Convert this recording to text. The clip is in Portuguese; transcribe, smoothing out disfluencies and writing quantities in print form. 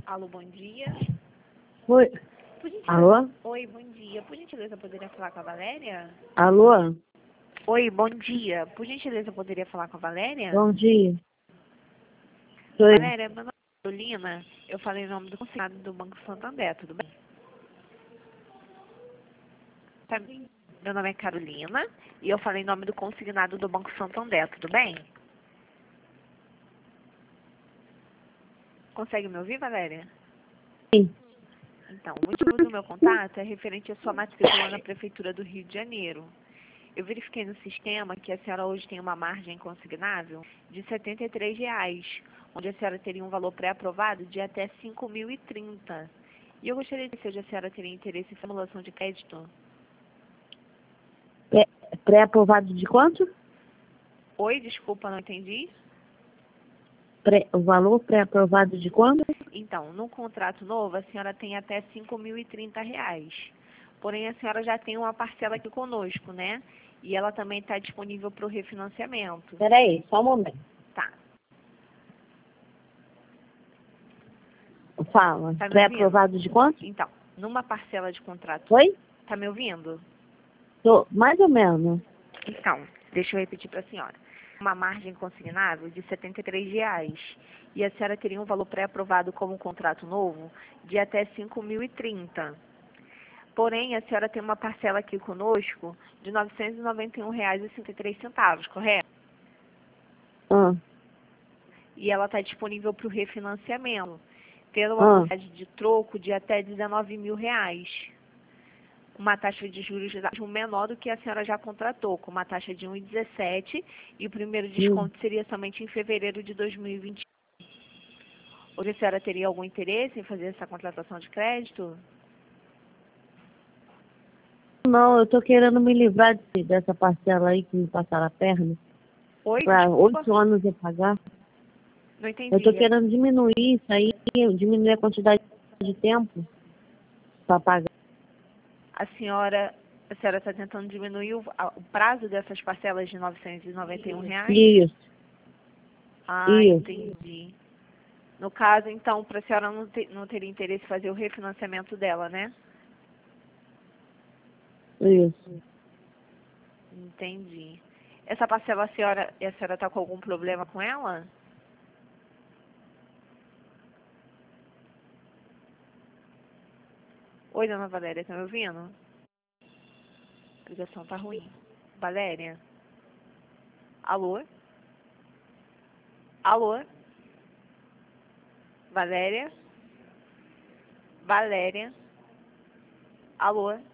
Alô, bom dia. Oi. Por gentileza... Alô? Oi, bom dia. Por gentileza, eu poderia falar com a Valéria? Alô? Oi, bom dia. Por gentileza, eu poderia falar com a Valéria? Bom dia. Sou eu. Valéria, meu nome é Carolina. Eu falei em nome do consignado do Banco Santander, tudo bem? Tá- Meu nome é Carolina e eu falei em nome do consignado do Banco Santander, tudo bem? Consegue me ouvir, Valéria? Sim. Então, o motivo do meu contato é referente à sua matrícula na Prefeitura do Rio de Janeiro. Eu verifiquei no sistema que a senhora hoje tem uma margem consignável de R$ 73, onde a senhora teria um valor pré-aprovado de até 5.030. E eu gostaria de saber se a senhora teria interesse em simulação de crédito. Pré-aprovado de quanto? Oi, desculpa, não entendi. O valor pré-aprovado de quanto? Então, no contrato novo, a senhora tem até R$ 5.030. Porém, a senhora já tem uma parcela aqui conosco, né? E ela também está disponível para o refinanciamento. Peraí, só um momento. Tá. Fala. Tá me ouvindo? Pré-aprovado de quanto? Então, numa parcela de contrato... Oi? Tá me ouvindo? Mais ou menos. Então, deixa eu repetir para a senhora. Uma margem consignável de R$ 73. E a senhora teria um valor pré-aprovado como um contrato novo de até 5.030. Porém, a senhora tem uma parcela aqui conosco de R$ 991,53, correto? Ah, E ela está disponível para o refinanciamento, tendo uma ah. modalidade de troco de até R$ 19.000. Uma taxa de juros menor do que a senhora já contratou, com uma taxa de 1,17, e o primeiro desconto seria somente em fevereiro de 2020. Hoje a senhora teria algum interesse em fazer essa contratação de crédito? Não, eu tô querendo me livrar dessa parcela aí que me passaram a perna. Oi, Para desculpa, 8 anos eu pagar. não Eu tô entendi. querendo diminuir isso aí, diminuir a quantidade de tempo para pagar. A senhora está tentando diminuir o prazo dessas parcelas de R$ 991? Isso, Ah, isso, entendi. No caso, então, para a senhora não teria interesse em fazer o refinanciamento dela, né? isso. Entendi. Essa parcela, a senhora está com algum problema com ela? Oi, dona Valéria, tá me ouvindo? A ligação tá ruim. Valéria? Alô? Alô? Valéria? Valéria? Alô?